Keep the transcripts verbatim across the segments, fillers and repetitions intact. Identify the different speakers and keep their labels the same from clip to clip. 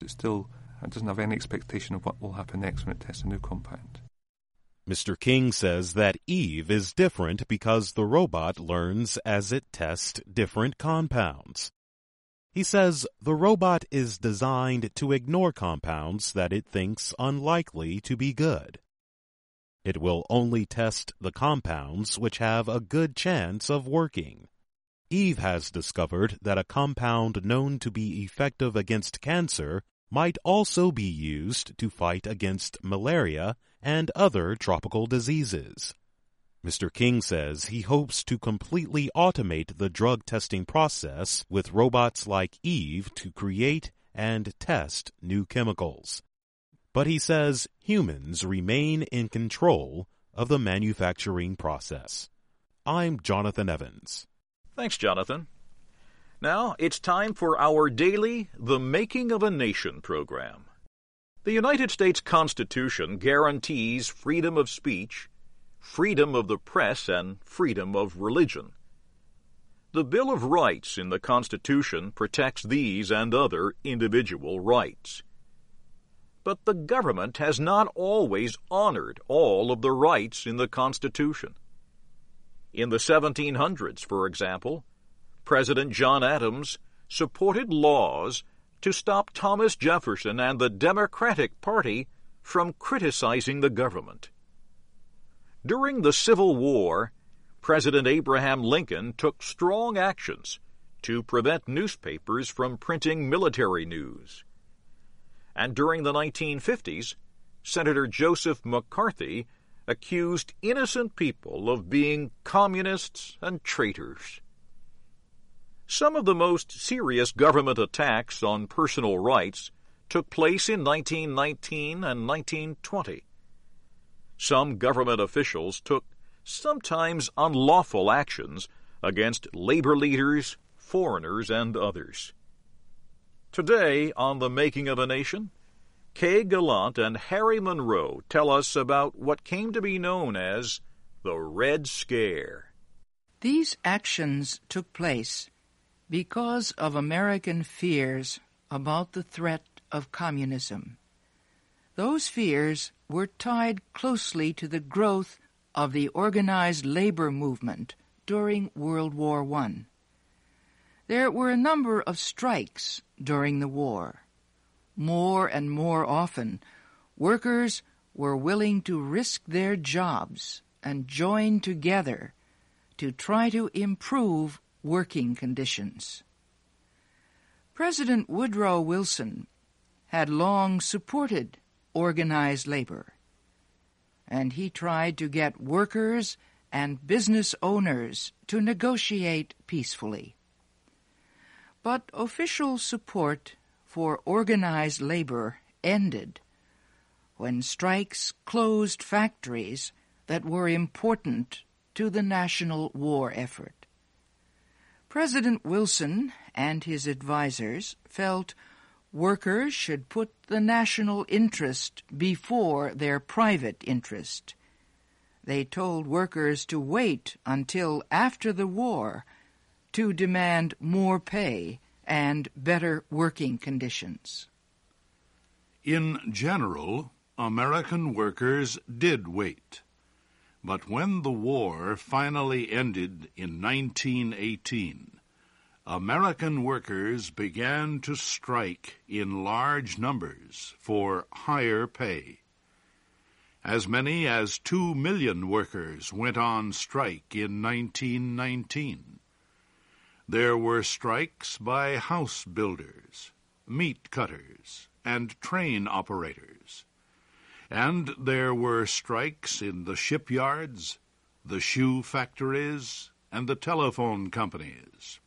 Speaker 1: it still it doesn't have any expectation of what will happen next when it tests a new compound.
Speaker 2: Mister King says that Eve is different because the robot learns as it tests different compounds. He says the robot is designed to ignore compounds that it thinks unlikely to be good. It will only test the compounds which have a good chance of working. Eve has discovered that a compound known to be effective against cancer might also be used to fight against malaria and other tropical diseases. Mister King says he hopes to completely automate the drug testing process with robots like Eve to create and test new chemicals. But he says humans remain in control of the manufacturing process. I'm Jonathan Evans.
Speaker 3: Thanks, Jonathan. Now it's time for our daily The Making of a Nation program. The United States Constitution guarantees freedom of speech, freedom of the press, and freedom of religion. The Bill of Rights in the Constitution protects these and other individual rights. But the government has not always honored all of the rights in the Constitution. In the seventeen hundreds, for example, President John Adams supported laws to stop Thomas Jefferson and the Democratic Party from criticizing the government. During the Civil War, President Abraham Lincoln took strong actions to prevent newspapers from printing military news. And during the nineteen fifties, Senator Joseph McCarthy accused innocent people of being communists and traitors. Some of the most serious government attacks on personal rights took place in nineteen nineteen and nineteen twenty. Some government officials took sometimes unlawful actions against labor leaders, foreigners, and others. Today, on The Making of a Nation, Kay Gallant and Harry Monroe tell us about what came to be known as the Red Scare.
Speaker 4: These actions took place because of American fears about the threat of communism. Those fears were tied closely to the growth of the organized labor movement during World War One. There were a number of strikes during the war. More and more often, workers were willing to risk their jobs and join together to try to improve working conditions. President Woodrow Wilson had long supported organized labor, and he tried to get workers and business owners to negotiate peacefully. But official support for organized labor ended when strikes closed factories that were important to the national war effort. President Wilson and his advisers felt workers should put the national interest before their private interest. They told workers to wait until after the war to demand more pay and better working conditions.
Speaker 5: In general, American workers did wait. But when the war finally ended in nineteen eighteen, American workers began to strike in large numbers for higher pay. As many as two million workers went on strike in nineteen nineteen. There were strikes by house builders, meat cutters, and train operators. And there were strikes in the shipyards, the shoe factories, and the telephone companies.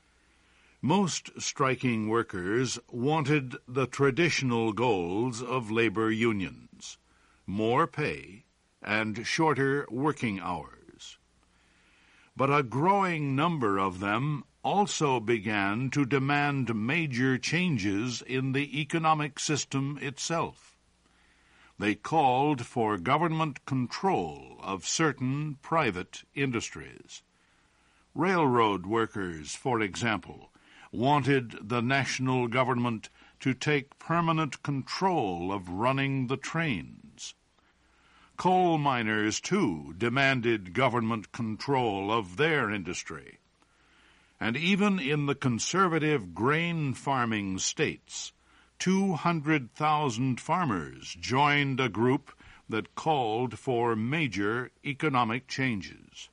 Speaker 5: Most striking workers wanted the traditional goals of labor unions, more pay and shorter working hours. But a growing number of them also began to demand major changes in the economic system itself. They called for government control of certain private industries. Railroad workers, for example, wanted the national government to take permanent control of running the trains. Coal miners, too, demanded government control of their industry. And even in the conservative grain farming states, two hundred thousand farmers joined a group that called for major economic changes.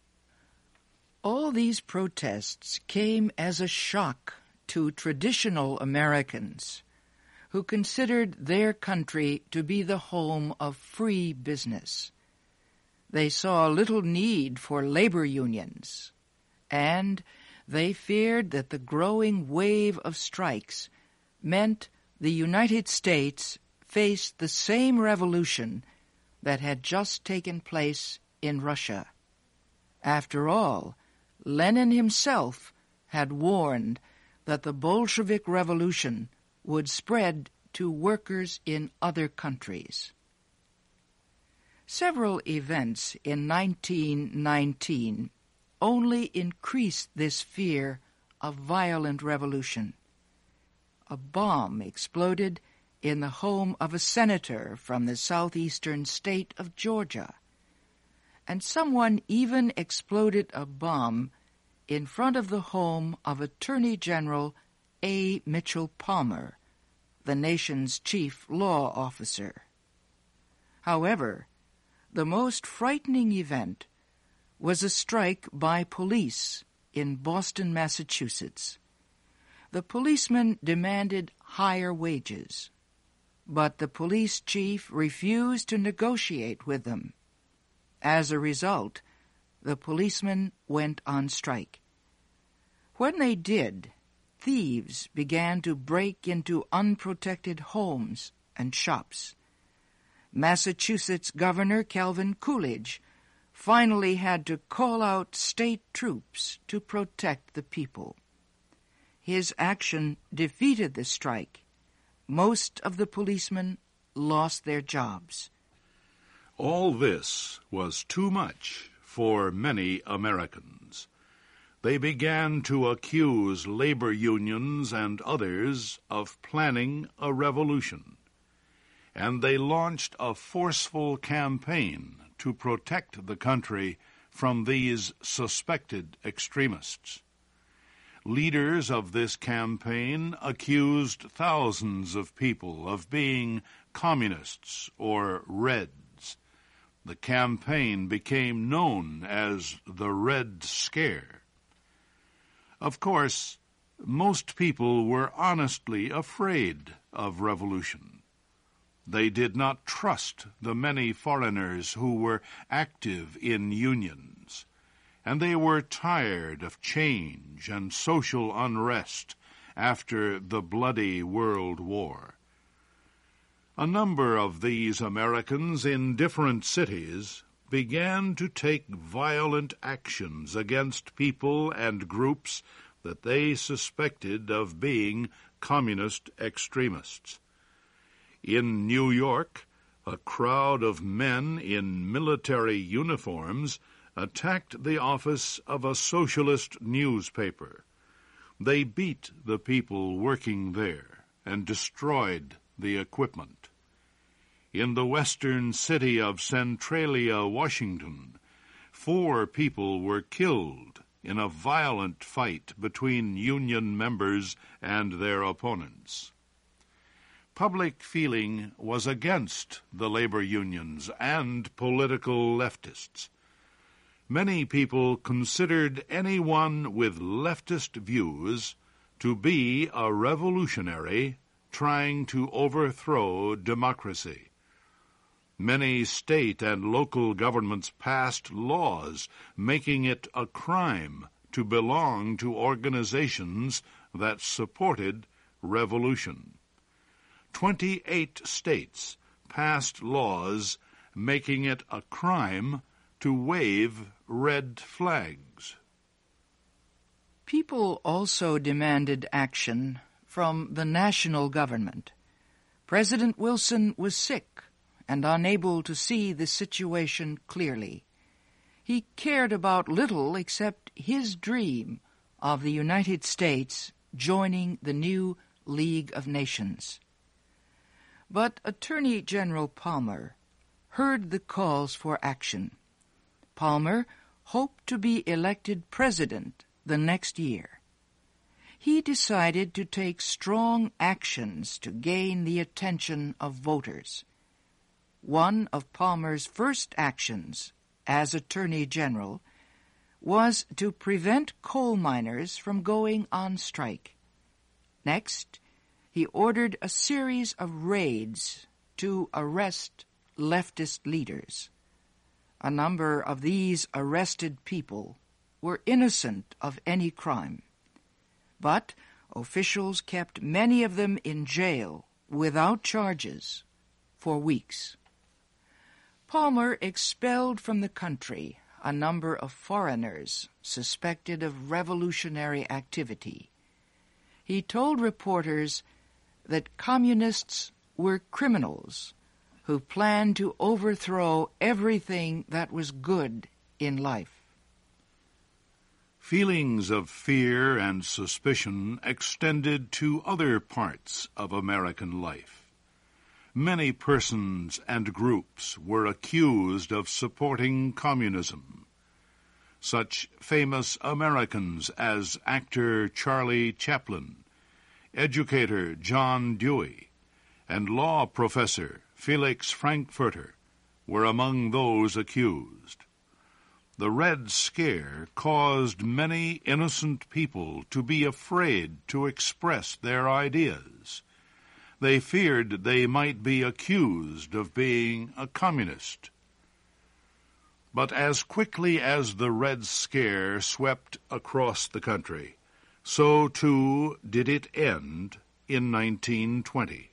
Speaker 4: All these protests came as a shock to traditional Americans who considered their country to be the home of free business. They saw little need for labor unions, and they feared that the growing wave of strikes meant the United States faced the same revolution that had just taken place in Russia. After all, Lenin himself had warned that the Bolshevik Revolution would spread to workers in other countries. Several events in nineteen nineteen only increased this fear of violent revolution. A bomb exploded in the home of a senator from the southeastern state of Georgia, and someone even exploded a bomb in front of the home of Attorney General A. Mitchell Palmer, the nation's chief law officer. However, the most frightening event was a strike by police in Boston, Massachusetts. The policemen demanded higher wages, but the police chief refused to negotiate with them. As a result, the policemen went on strike. When they did, thieves began to break into unprotected homes and shops. Massachusetts Governor Calvin Coolidge finally had to call out state troops to protect the people. His action defeated the strike. Most of the policemen lost their jobs.
Speaker 5: All this was too much for many Americans. They began to accuse labor unions and others of planning a revolution, and they launched a forceful campaign to protect the country from these suspected extremists. Leaders of this campaign accused thousands of people of being communists or Reds. The campaign became known as the Red Scare. Of course, most people were honestly afraid of revolution. They did not trust the many foreigners who were active in unions, and they were tired of change and social unrest after the bloody World War. A number of these Americans in different cities began to take violent actions against people and groups that they suspected of being communist extremists. In New York, a crowd of men in military uniforms attacked the office of a socialist newspaper. They beat the people working there and destroyed the equipment. In the western city of Centralia, Washington, four people were killed in a violent fight between Union members and their opponents. Public feeling was against the labor unions and political leftists. Many people considered anyone with leftist views to be a revolutionary trying to overthrow democracy. Many state and local governments passed laws making it a crime to belong to organizations that supported revolution. Twenty-eight states passed laws making it a crime to wave red flags.
Speaker 4: People also demanded action from the national government. President Wilson was sick and unable to see the situation clearly. He cared about little except his dream of the United States joining the new League of Nations. But Attorney General Palmer heard the calls for action. Palmer hoped to be elected president the next year. He decided to take strong actions to gain the attention of voters. One of Palmer's first actions as Attorney General was to prevent coal miners from going on strike. Next, he ordered a series of raids to arrest leftist leaders. A number of these arrested people were innocent of any crime, but officials kept many of them in jail without charges for weeks. Palmer expelled from the country a number of foreigners suspected of revolutionary activity. He told reporters that communists were criminals who planned to overthrow everything that was good in life.
Speaker 5: Feelings of fear and suspicion extended to other parts of American life. Many persons and groups were accused of supporting communism. Such famous Americans as actor Charlie Chaplin, educator John Dewey, and law professor Felix Frankfurter were among those accused. The Red Scare caused many innocent people to be afraid to express their ideas. They feared they might be accused of being a communist. But as quickly as the Red Scare swept across the country, so too did it end in nineteen twenty.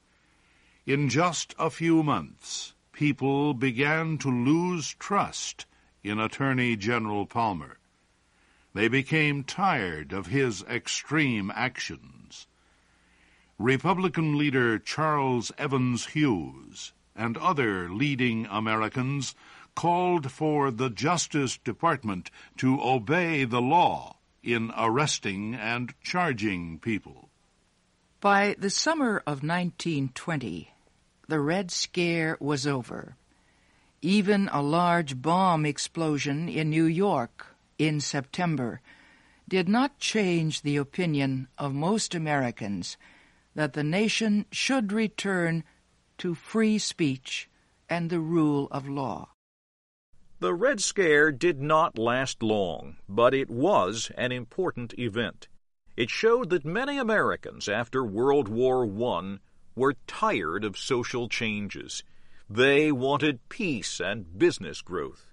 Speaker 5: In just a few months, people began to lose trust in Attorney General Palmer. They became tired of his extreme actions. Republican leader Charles Evans Hughes and other leading Americans called for the Justice Department to obey the law in arresting and charging people.
Speaker 4: By the summer of nineteen twenty, the Red Scare was over. Even a large bomb explosion in New York in September did not change the opinion of most Americans that the nation should return to free speech and the rule of law.
Speaker 3: The Red Scare did not last long, but it was an important event. It showed that many Americans after World War One were tired of social changes. They wanted peace and business growth.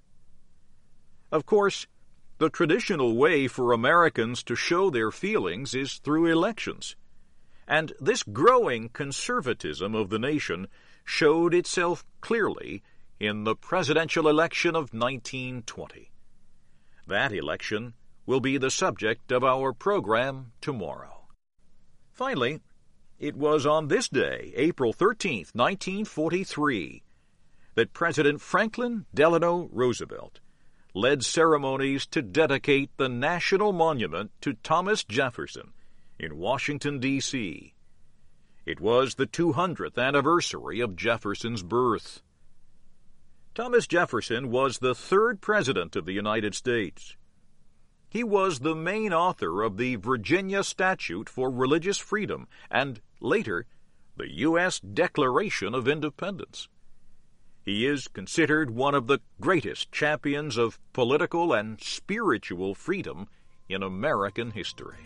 Speaker 3: Of course, the traditional way for Americans to show their feelings is through elections. And this growing conservatism of the nation showed itself clearly in the presidential election of nineteen twenty. That election will be the subject of our program tomorrow. Finally, it was on this day, April thirteenth, nineteen forty-three, that President Franklin Delano Roosevelt led ceremonies to dedicate the National Monument to Thomas Jefferson in Washington, D C It was the two hundredth anniversary of Jefferson's birth. Thomas Jefferson was the third President of the United States. He was the main author of the Virginia Statute for Religious Freedom and, later, the U S Declaration of Independence. He is considered one of the greatest champions of political and spiritual freedom in American history.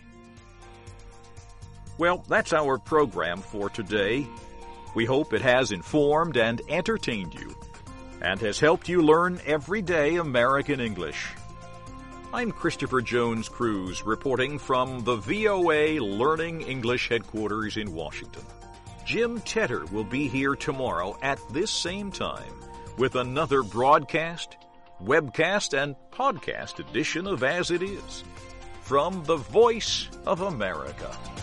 Speaker 3: Well, that's our program for today. We hope it has informed and entertained you and has helped you learn everyday American English. I'm Christopher Jones Cruz, reporting from the V O A Learning English headquarters in Washington. Jim Tedder will be here tomorrow at this same time with another broadcast, webcast, and podcast edition of As It Is from the Voice of America.